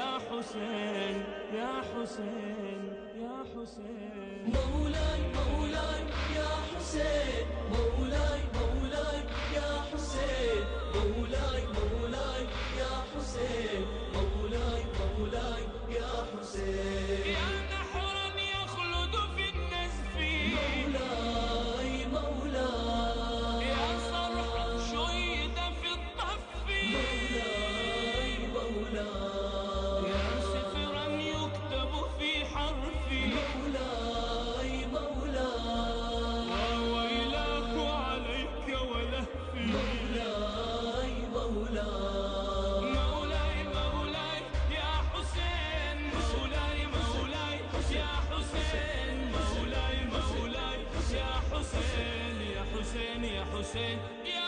حسين يا حسين يا حسين. مولاي مولاي يا حسين، مولاي مولاي يا حسين، مولاي مولاي يا حسين، مولاي مولاي يا حسين. يا نحرا يخلد في النزف، مولاي مولاي يا صرحا شيد في الطف، مولاي مولاي يا سفرا يكتب في حرفي، مولاي مولاي وويلاك عليك ولهفي. مولاي مولاي مولاي مولاي يا حسين، مولاي مولاي يا حسين، مولاي مولاي يا حسين، يا حسين يا حسين يا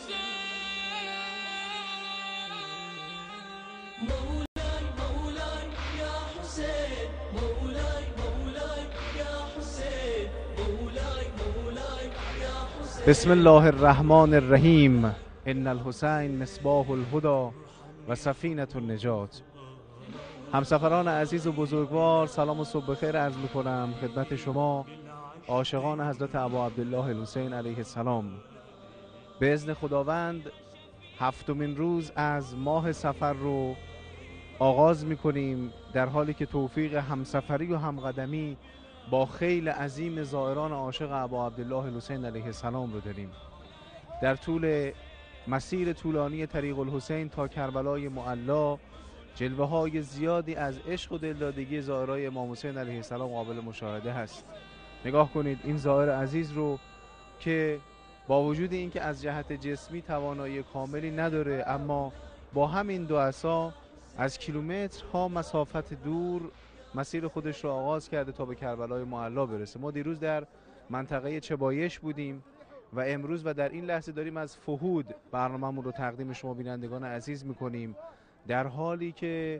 حسين. مولاي مولاي يا حسين، مولاي مولاي يا حسين، مولاي مولاي يا حسين. بسم الله الرحمن الرحیم. ان الحسین مصباح الهدى و سفینة النجات. همسفران عزیز و بزرگوار، سلام و صبح بخیر عرض میکنم خدمت شما عاشقان حضرت ابا عبدالله الحسین علیه السلام. به اذن خداوند هفتمین روز از ماه صفر رو آغاز میکنیم، در حالی که توفیق همسفری و همقدمی با خیل عظیم زائران عاشق ابا عبدالله الحسین علیه السلام رو داریم. در طول مسیر طولانی طریق الحسین تا کربلای معلا، جلوه های زیادی از عشق و دلدادگی زائرای امام حسین علیه السلام قابل مشاهده هست. نگاه کنید این زائر عزیز رو که با وجود اینکه از جهت جسمی توانایی کاملی نداره، اما با همین دو عصا از کیلومترها مسافت دور مسیر خودش رو آغاز کرده تا به کربلای معلا برسه. ما دیروز در منطقه چبایش بودیم و امروز و در این لحظه داریم از فهود برنامه‌مون رو تقدیم شما بینندگان عزیز میکنیم، در حالی که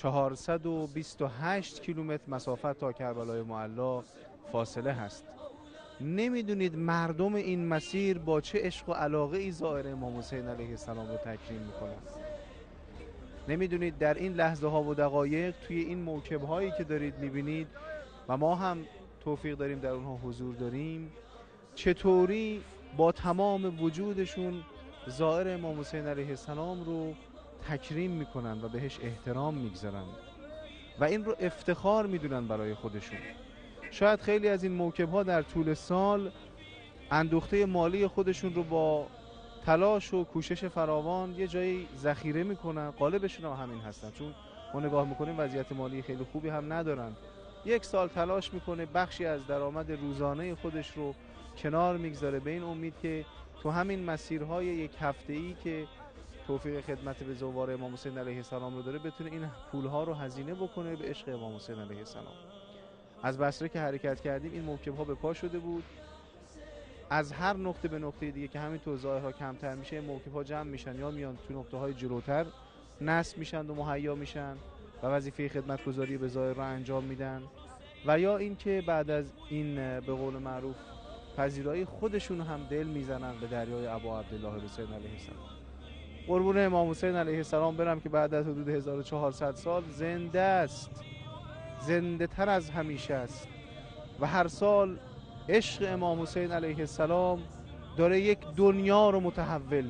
428 کیلومتر مسافت تا کربلای معلا فاصله هست. نمیدونید مردم این مسیر با چه عشق و علاقه ای زائر امام حسین علیه السلام رو تکریم میکنن. نمیدونید در این لحظه ها و دقایق توی این موکب هایی که دارید میبینید و ما هم توفیق داریم در اونها حضور داریم، چطوری با تمام وجودشون زائر امام حسین علیه السلام رو تکریم میکنن و بهش احترام میگذارن و این رو افتخار میدونن برای خودشون. شاید خیلی از این موکب ها در طول سال اندوخته مالی خودشون رو با تلاش و کوشش فراوان یه جایی ذخیره میکنن، غالبشون هم همین هستن، چون ما نگاه میکنیم وضعیت مالی خیلی خوبی هم ندارن. یک سال تلاش میکنه بخشی از درآمد روزانه خودش رو کنار میگذاره به این امید که تو همین مسیرهای یک هفته‌ای که توفیق خدمت به زوار امام حسین علیه السلام رو داره بتونه این پولها رو هزینه بکنه به عشق امام حسین علیه السلام. از بصره که حرکت کردیم این موکب ها به پا شده بود. از هر نقطه به نقطه دیگه که همینطور ظاهرها کمتر میشه این موکب ها جمع میشن یا میان تو نقطه های جلوتر نصب میشن و مهیا میشن و وظیفه خدمتگزاری به ظاهر رو انجام میدن، و یا اینکه بعد از این به قول معروف پذیرایی خودشون هم دل میزنن به دریای ابا عبدالله الحسین علیه السلام. قربون امام حسین علیه السلام برم که بعد از حدود 1400 سال زنده است، زنده تر از همیشه است و هر سال عشق امام حسین علیه السلام داره یک دنیا رو متحول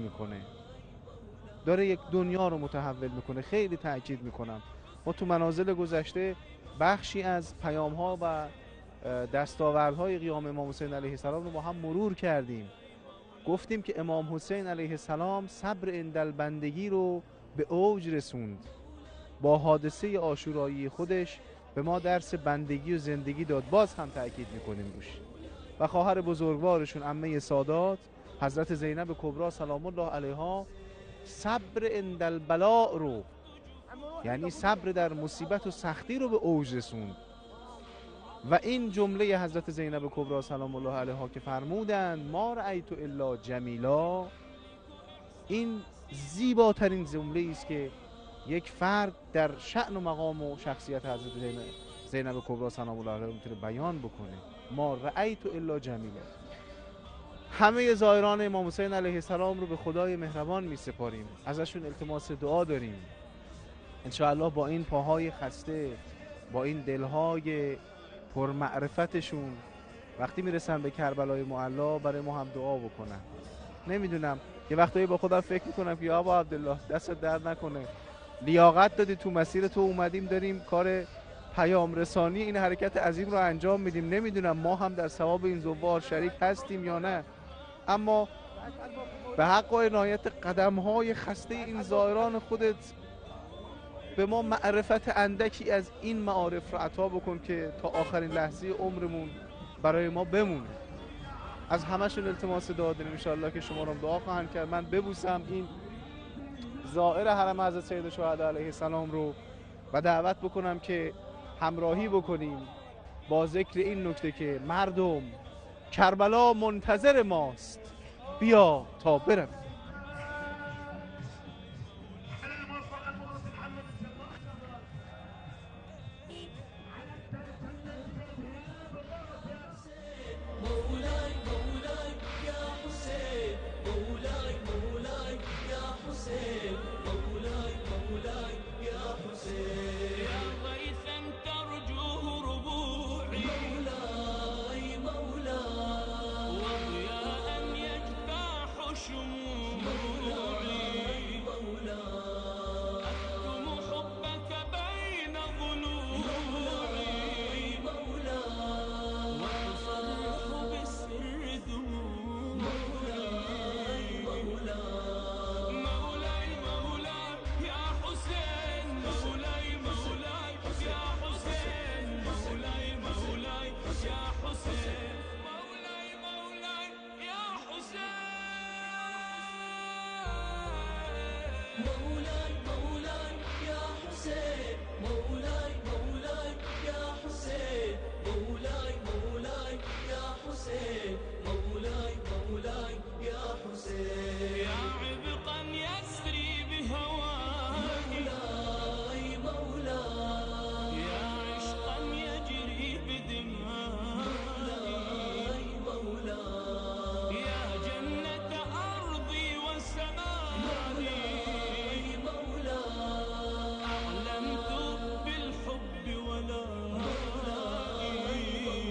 میکنه، خیلی تأکید میکنم. ما تو منازل گذشته بخشی از پیام ها و دستاوردهای قیام امام حسین علیه السلام رو با هم مرور کردیم. گفتیم که امام حسین علیه السلام صبر اندلبندگی رو به اوج رسوند. با حادثه عاشورایی خودش به ما درس بندگی و زندگی داد، باز هم تأکید میکنیم روش. و خواهر بزرگوارشون عمه سادات حضرت زینب کبری سلام الله علیها صبر اندلبلاء رو، یعنی صبر در مصیبت و سختی رو به اوج رسوند. و این جمله حضرت زینب کبری سلام الله علیها که فرمودند ما رأیت الا جمیلا، این زیباترین جمله است که یک فرد در شأن و مقام و شخصیت حضرت زینب کبری سلام الله علیها میتونه بیان بکنه. ما رأیت الا جمیلا. همه زائران امام حسین علیه السلام رو به خدای مهربان می سپاریم، ازشون التماس دعا داریم انشاءالله با این پاهای خسته، با این دلهای پرمعرفتشون وقتی میرسن به کربلای معلا برای ما هم دعا بکنن. نمیدونم یه وقتایی با خودم فکر میکنم که یا ابا عبدالله دست درد نکنه، لیاقت دادی تو مسیر تو اومدیم داریم کار پیام رسانی این حرکت عظیم رو انجام میدیم. نمیدونم ما هم در ثواب این زوار شریک هستیم یا نه، اما به حق و عنایت قدم‌های خسته این زائران خودت به ما معرفت اندکی از این معارف رو عطا بکن که تا آخرین لحظه عمرمون برای ما بمونه. از همشون التماس دعا داریم انشاءالله که شما رو دعا خواهند کرد. من ببوسم این زائر حرم حضرت سید الشهدا علیه السلام رو و دعوت بکنم که همراهی بکنیم با ذکر این نکته که مردم کربلا منتظر ماست، بیا تا برویم. مولاي مولاي يا حسين مولاي مولاي يا حسين مولاي مولاي يا حسين يا غيثا ترجوه ربوعي مولاي مولاي وضياء يجتاح شموعي مولاي أكتم حبك بين ضلوعي مولاي وأصرخ بالسر دموعي مولاي مولاي يا حسين مولاي مولاي يا حسين مولاي مولاي يا حسين مولاي مولاي يا حسين مولاي مولاي يا حسين مولاي مولاي يا حسين مولاي مولاي يا حسين مولاي مولاي يا حسين يا عبقا يسري بهواك مولاي مولاي يا عشقا يجري بدمائي مولاي يا جنة أرضي وسمائي مولاي أعلنت بالحب ولائي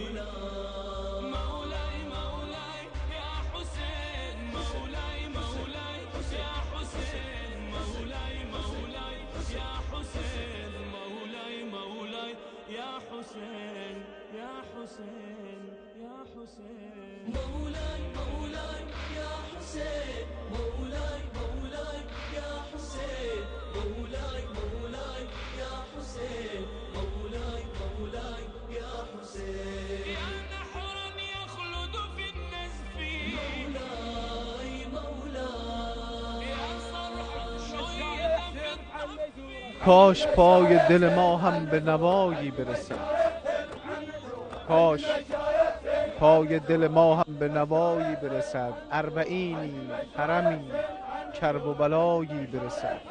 مولاي مولاي يا حسين مولاي مولاي يا حسين مولاي مولاي يا حسين مولاي مولاي يا حسين يا حسين يا حسين مولاي مولاي يا حسين مولاي مولاي يا حسين مولاي مولاي يا حسين مولاي مولاي يا حسين يا نحرا يخلد في النزف مولاي مولاي يا صرحا شيد في الطف کاش پای دل ما هم به نوایی برسد، کاش پای دل ما هم به نوایی برسد، اربعینی حرمی کرب و بلایی برسد.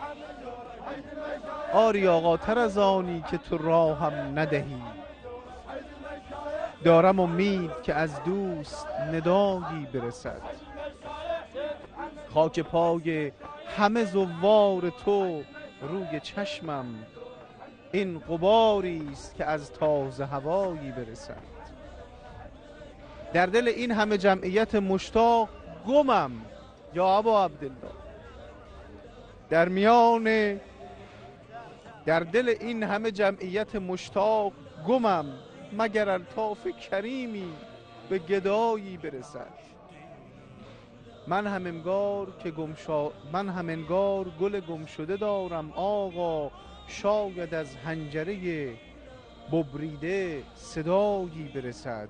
آری آقا تر از آنی که تو راهم ندهی، دارم امید که از دوست ندایی برسد. خاک پای همه زوار تو روی چشمم، این غباری است که از تازه هوایی برسد. در دل این همه جمعیت مشتاق گمم یا ابا عبدالله، در دل این همه جمعیت مشتاق گمم، مگر الطاف کریمی به گدایی برسد. من هم انگار گل گم شده دارم آقا، شاید از حنجره ببریده صدایی برسد.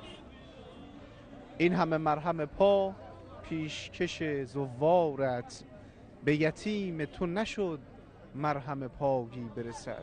این همه مرهم پا پیشکش زوارت، به یتیم تو نشد مرهم پایی برسد.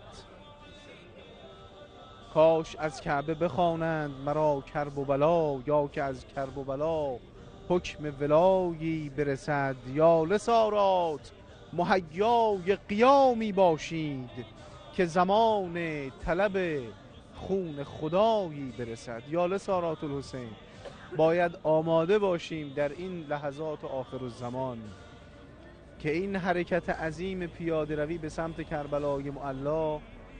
کاش از کعبه بخوانند مرا کرب و بلا، یا که از کرب و بلا حکم ولایی برسد. یا لسارات مهیای قیامی باشید، که زمان طلب خون خدایی برسد. یا لسارات الحسین، باید آماده باشیم در این لحظات آخر الزمان که این حرکت عظیم پیاده روی به سمت کربلای معلی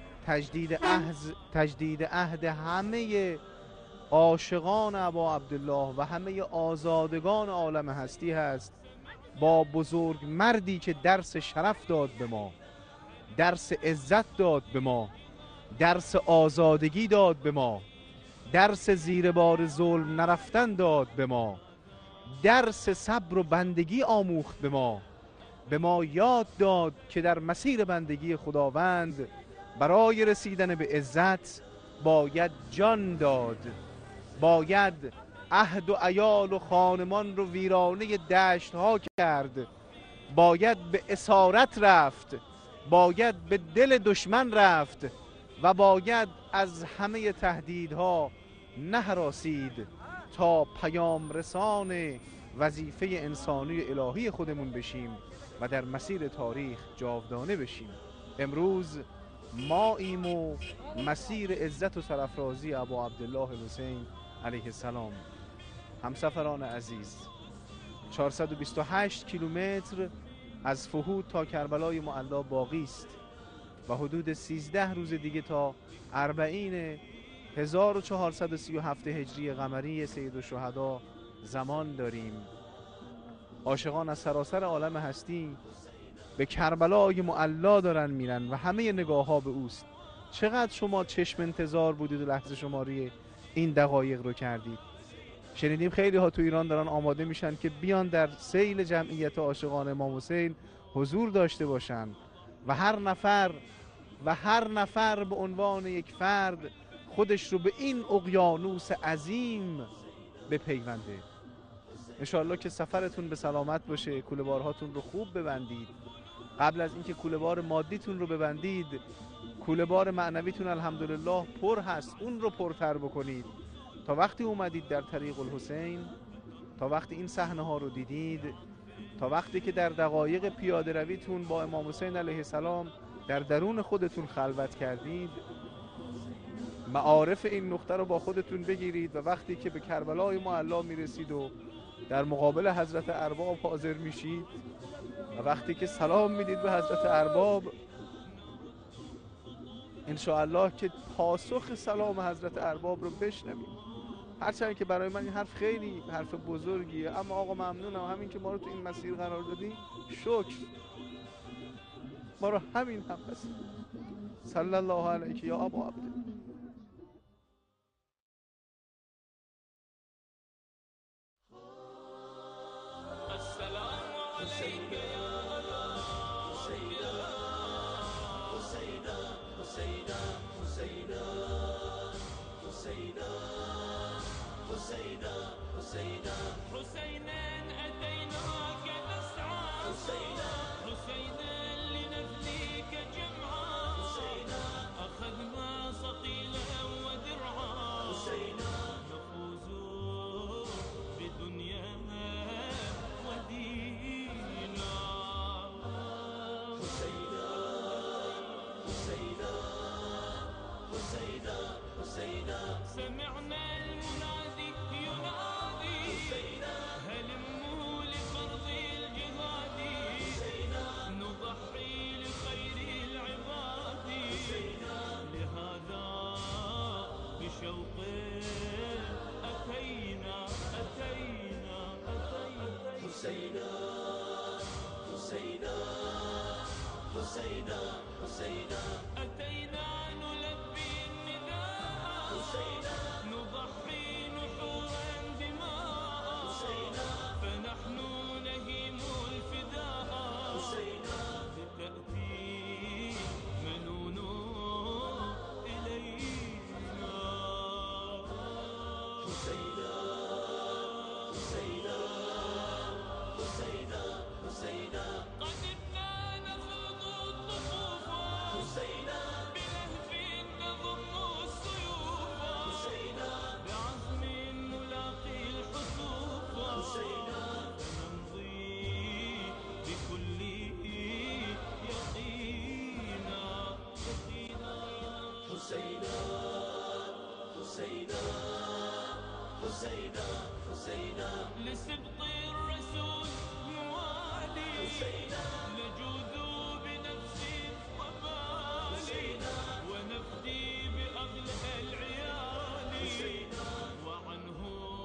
تجدید عهد همه عاشقان ابا عبدالله و همه آزادگان عالم هستی هست با بزرگ مردی که درس شرف داد به ما، درس عزت داد به ما، درس آزادگی داد به ما، درس زیر بار ظلم نرفتن داد به ما، درس صبر و بندگی آموخت به ما یاد داد که در مسیر بندگی خداوند برای رسیدن به عزت باید جان داد، باید عهد و عیال و خانمان رو ویرانه دشت ها کرد، باید به اسارت رفت، باید به دل دشمن رفت و باید از همه تهدیدها نهراسید تا پیام رسان وظیفه انسانی الهی خودمون بشیم و در مسیر تاریخ جاودانه بشیم. امروز ما ایم و مسیر عزت و سرافرازی ابا عبدالله حسین علیه السلام. همسفران عزیز، 428 کیلومتر از فهود تا کربلای معلی باقی است و حدود 13 روز دیگه تا اربعین 1437 هجری قمری سید الشهدا زمان داریم. عاشقان از سراسر عالم هستی به کربلای معلی دارن میرن و همه نگاه ها به اوست. چقدر شما چشم انتظار بودید و لحظه شماری این دقایق رو کردید؟ شنیدیم خیلی ها تو ایران دارن آماده میشن که بیان در سیل جمعیت عاشقان امام حسین حضور داشته باشن و هر نفر به عنوان یک فرد خودش رو به این اقیانوس عظیم بپیونده. انشاءالله که سفرتون به سلامت باشه، کوله بارهاتون رو خوب ببندید. قبل از اینکه کوله بار مادیتون رو ببندید، کوله بار معنویتون الحمدلله پر هست، اون رو پرتر بکنید تا وقتی اومدید در طریق الحسین، تا وقتی این صحنه ها رو دیدید، تا وقتی که در دقایق پیاده رویتون با امام حسین علیه السلام در درون خودتون خلوت کردید، معارف این نقطه رو با خودتون بگیرید و وقتی که به کربلای معلی میرسید و در مقابل حضرت ارباب حاضر میشید و وقتی که سلام میدید به حضرت ارباب، انشاءالله که پاسخ سلام حضرت ارباب رو بشنوید. هرچند که برای من این حرف خیلی حرف بزرگیه، اما آقا ممنونم همین که ما رو تو این مسیر قرار دادی، شکر، ما رو همین هم بس. صلی الله علیک یا ابا عبدالله. حسينا أتيناك نسعى حسينا لنفديك جمعا أخذنا صقيلا ودرعا نفوز بدنيانا ودينا. حسينا حسينا حسينا حسينا سمعنا المنادي ينادي هلموا لفرض الجهاد نضحي لخير العباد لهذا بشوق أتينا أتينا أتينا. حسينا حسينا حسينا حسينا أتينا نلبي النداء نضحي نحورا دماء فنحن نهيم الفداء بتأتي منون إلينا. حسينا حسينا حسينا حسينا قدمنا نخوض الطفوف بلهف نضم السيوف بعزم نلاقي الحسوف فنمضي بكل يقينا يقينا. حسينا حسينا حسينا حسينا لسبط الرسول موالي نجوز بنفسي ومالي ونفدي بأغلى العيال وعنه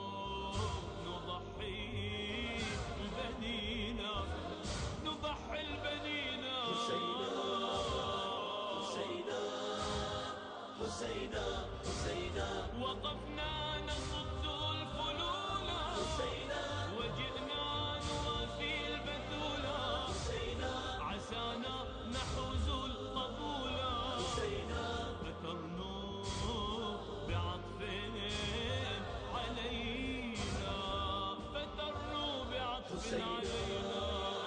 نضحي البنينا نضحي البنينا وقفنا نصد الفلولا وجئنا نوافي البتولا عسانا نحوز القبولا فترنو بعطف علينا فترنو بعطف علينا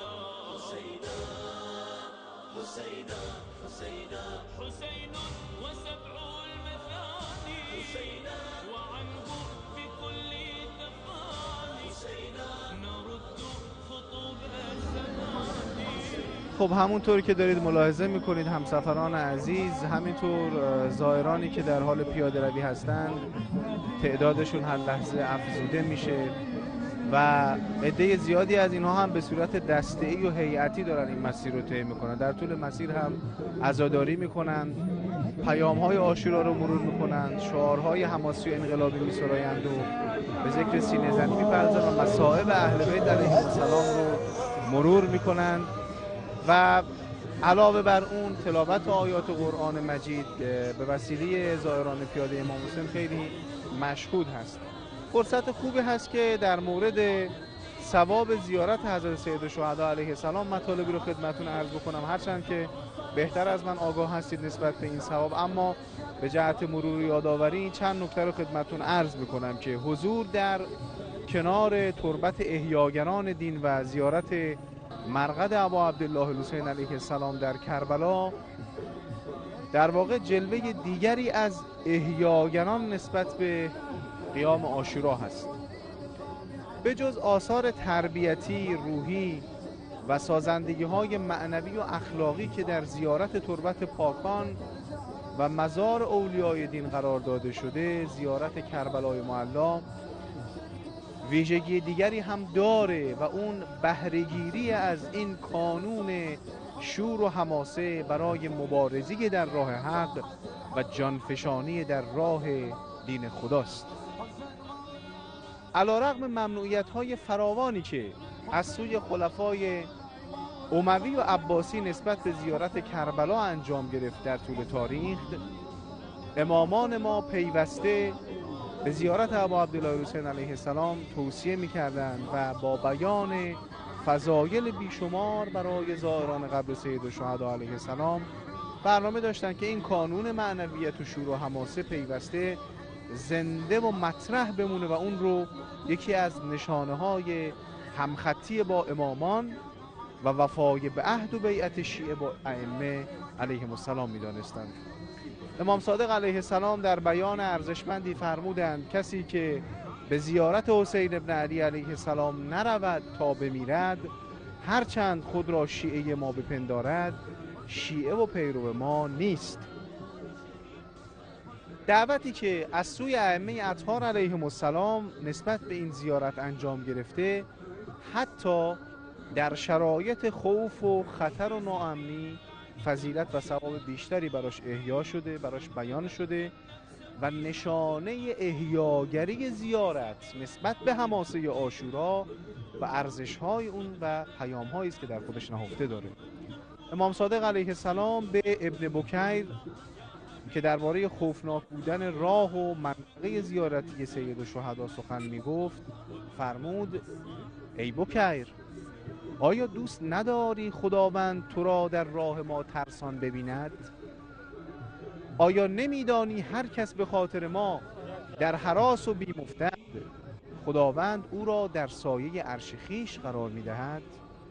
حسين وسبع المثاني وعنه بكل تفاني نرد خطوب الزمان. خب همونطور که دارید ملاحظه میکنید همسفران عزیز، همینطور زائرانی که در حال پیاده روی هستند تعدادشون هر لحظه افزوده میشه و عده زیادی از اینها هم به صورت دسته‌ای و هیئتی دارن این مسیر رو طی میکنن. در طول مسیر هم عزاداری میکنن، پیام‌های عاشورا رو مرور میکنن، شعارهای حماسی و انقلابی میسرایند و به ذکر سینه زنی میپردازند و مصائب اهل بیت علیهم السلام رو مرور میکنن و علاوه بر اون تلاوت آیات قرآن مجید به وسیله زائران پیاده امام حسین خیلی مشهود هست. فرصت خوبی هست که در مورد ثواب زیارت حضرت سید الشهدا علیه السلام مطالبی رو خدمتتون عرض بکنم، هرچند که بهتر از من آگاه هستید نسبت به این ثواب، اما به جهت مرور یادآوری چند نکته رو خدمتتون عرض میکنم که حضور در کنار تربت احیاگران دین و زیارت مرقد ابا عبدالله الحسین علیه السلام در کربلا در واقع جلوه دیگری از احیاگران نسبت به قیام عاشورا هست. به جز آثار تربیتی، روحی و سازندگی‌های معنوی و اخلاقی که در زیارت تربت پاکان و مزار اولیای دین قرار داده شده، زیارت کربلای معلی ویژگی دیگری هم داره و اون بهره‌گیری از این کانون شور و حماسه برای مبارزی در راه حق و جانفشانی در راه دین خداست. علیرغم ممنوعیت‌های فراوانی که از سوی خلفای اموی و عباسی نسبت به زیارت کربلا انجام گرفت در طول تاریخ، امامان ما پیوسته به زیارت ابا عبدالله الحسین علیه السلام توصیه می‌کردند و با بیان فضایل بیشمار برای زائران قبر سید الشهدا علیه السلام برنامه داشتند که این کانون معنویت و شور و حماسه پیوسته زنده و مطرح بمونه و اون رو یکی از نشانه‌های همخطی با امامان و وفای به عهد و بیعت شیعه با ائمه علیهم السلام می‌دانستند. امام صادق علیه السلام در بیان ارزشمندی فرمودند کسی که به زیارت حسین ابن علی علیه السلام نرود تا بمیرد، هرچند خود را شیعه ما بپندارد، شیعه و پیرو ما نیست. دعوتی که از سوی ائمه اطهار علیهم السلام نسبت به این زیارت انجام گرفته، حتی در شرایط خوف و خطر و ناامنی فضیلت و ثواب بیشتری براش احیا شده، براش بیان شده و نشانه احیاگری زیارت نسبت به حماسه عاشورا و ارزش‌های اون و پیام‌هایی است که در خودش نهفته داره. امام صادق علیه السلام به ابن بکیر که درباره خوفناک بودن راه و منطقه زیارتی سید الشهدا سخن میگفت فرمود: ای بکیر، آیا دوست نداری خداوند تو را در راه ما ترسان ببیند؟ آیا نمیدانی هر کس به خاطر ما در هراس و بیم افتد، خداوند او را در سایه عرش خویش قرار میدهد؟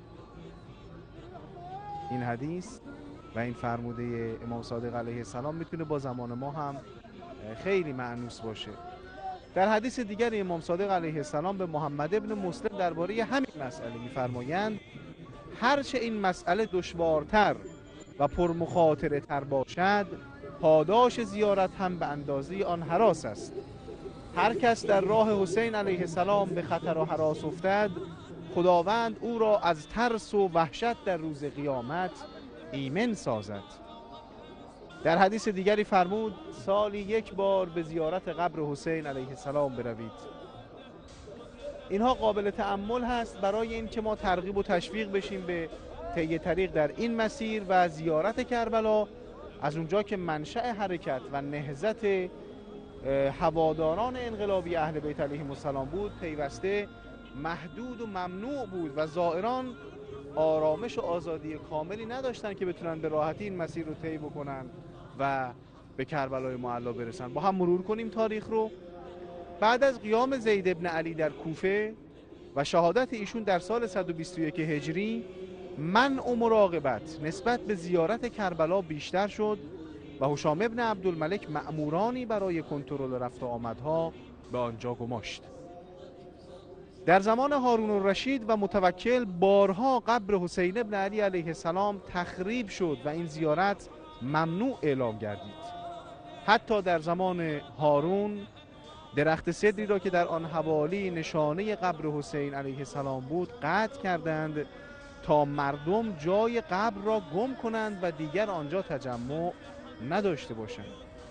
این حدیث و این فرموده امام صادق علیه السلام میتونه با زمان ما هم خیلی مأنوس باشه. در حدیث دیگر امام صادق علیه السلام به محمد ابن مسلم درباره همین مسئله میفرمایند: هرچه این مسئله دشوارتر و پرمخاطره تر باشد، پاداش زیارت هم به اندازه آن هراس است. هر کس در راه حسین علیه السلام به خطر و هراس افتد، خداوند او را از ترس و وحشت در روز قیامت ایمن سازد. در حدیث دیگری فرمود سالی یک بار به زیارت قبر حسین علیه السلام بروید. اینها قابل تأمل هست برای اینکه ما ترغیب و تشویق بشیم به طی طریق در این مسیر و زیارت کربلا، از اونجا که منشأ حرکت و نهضت هواداران انقلابی اهل بیت علیهم السلام بود، پیوسته محدود و ممنوع بود و زائران آرامش و آزادی کاملی نداشتن که بتونن به راحتی این مسیر رو طی بکنن و به کربلای معلی برسن. با هم مرور کنیم تاریخ رو. بعد از قیام زید ابن علی در کوفه و شهادت ایشون در سال 121 هجری، منع و مراقبت نسبت به زیارت کربلا بیشتر شد و هشام ابن عبدالملک مأمورانی برای کنترل رفت و آمدها به آنجا گماشت. در زمان هارون الرشید و متوکل بارها قبر حسین ابن علی علیه السلام تخریب شد و این زیارت ممنوع اعلام گردید. حتی در زمان هارون درخت سدری را که در آن حوالی نشانه قبر حسین علیه السلام بود قطع کردند تا مردم جای قبر را گم کنند و دیگر آنجا تجمع نداشته باشند.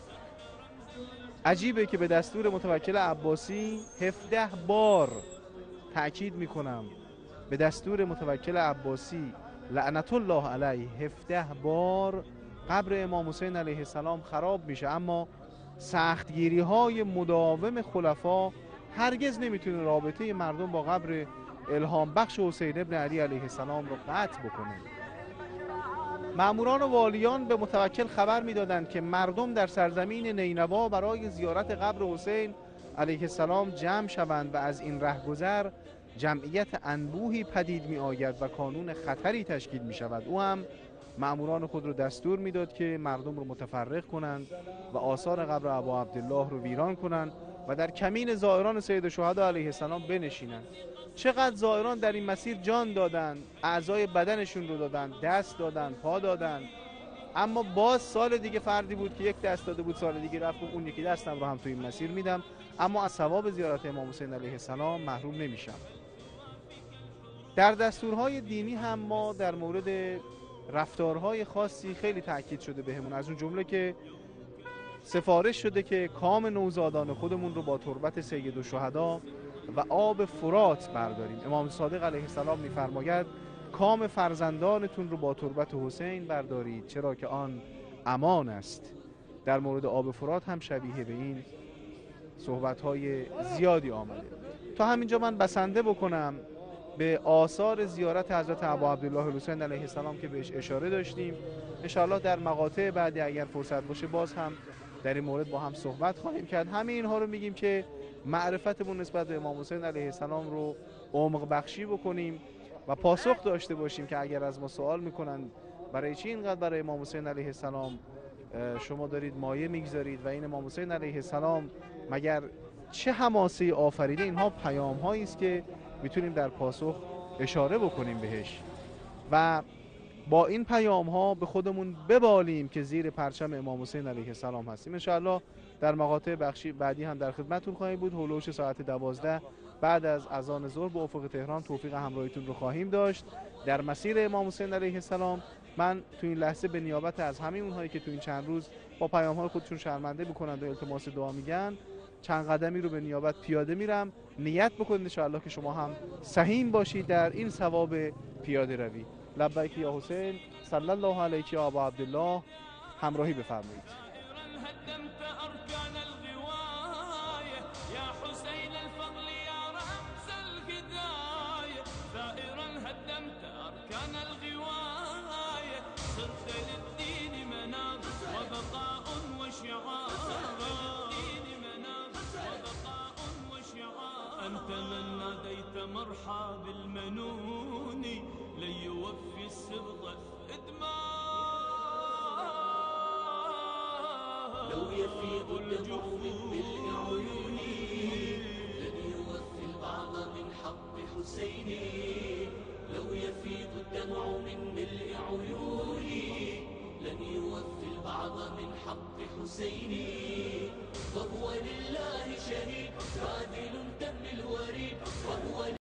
عجیبه که به دستور متوکل عباسی 17 بار، تأکید میکنم به دستور متوکل عباسی لعنت الله علیه، 17 بار قبر امام حسین علیه السلام خراب میشه، اما سختگیری های مداوم خلفا هرگز نمیتونه رابطه مردم با قبر الهام بخش حسین ابن علی علیه السلام رو قطع بکنه. مأموران و والیان به متوکل خبر میدادند که مردم در سرزمین نینوا برای زیارت قبر حسین علیه السلام جمع شوند و از این رهگذر جمعیت انبوهی پدید می آید و کانون خطری تشکیل می شود. او هم مأموران خود رو دستور میداد که مردم رو متفرق کنند و آثار قبر ابا عبدالله رو ویران کنند و در کمین زائران سید الشهدا علیه السلام بنشینند. چقدر زائران در این مسیر جان دادند، اعضای بدنشون رو دادند، دست دادند، پا دادند، اما باز سال دیگه فردی بود که یک دست داده بود، سال دیگه رفت اون یکی دستم رو هم تو این مسیر میدم، اما از ثواب زیارت امام حسین علیه السلام محروم نمیشم. در دستورهای دینی هم ما در مورد رفتارهای خاصی خیلی تاکید شده بهمون، از اون جمله که سفارش شده که کام نوزادان خودمون رو با تربت سید الشهدا و آب فرات برداریم. امام صادق علیه السلام می‌فرماید کام فرزندانتون رو با تربت حسین بردارید چرا که آن امان است. در مورد آب فرات هم شبیه به این صحبت‌های زیادی آمده. تا همینجا من بسنده بکنم به آثار زیارت حضرت ابا عبدالله الحسین علیه السلام که بهش اشاره داشتیم. انشاءالله در مقاطع بعدی اگر فرصت باشه باز هم در این مورد با هم صحبت خواهیم کرد. همه اینها رو میگیم که معرفتمون نسبت به امام حسین علیه السلام رو عمق بخشی بکنیم و پاسخ داشته باشیم که اگر از ما سوال میکنن برای چی اینقدر برای امام حسین علیه السلام شما دارید مایه میگذارید و این امام حسین علیه السلام مگر چه حماسه آفریده، اینها پیام هایی است که میتونیم در پاسخ اشاره بکنیم بهش و با این پیام ها به خودمون ببالیم که زیر پرچم امام حسین علیه السلام هستیم. انشاءالله در مقاطع بخشی بعدی هم در خدمتتون خواهیم بود. هولوش ساعت 12 بعد از اذان ظهر به افق تهران توفیق همراهیتون رو خواهیم داشت در مسیر امام حسین علیه السلام. من تو این لحظه به نیابت از همه اونهایی که تو این چند روز با پیام های خودشون شرمنده میکنند و التماس دعا میگن چند قدمی رو به نیابت پیاده میرم. نیت بکنید انشاءالله که شما هم سهیم باشید در این ثواب پیاده روی. لبیک یا حسین، صلی الله علیک یا ابا عبدالله، همراهی بفرمایید. أنت من ناديت مرحى بالمنون لن يوفي السبط إدمان. لو يفيض الدمع من ملء عيوني لن يوفي البعض من حق حسيني. لو يفيض الدمع من ملء عيوني لن يوفي البعض من حق حسيني. وهو لله شهيد باذل دم الوريد وهو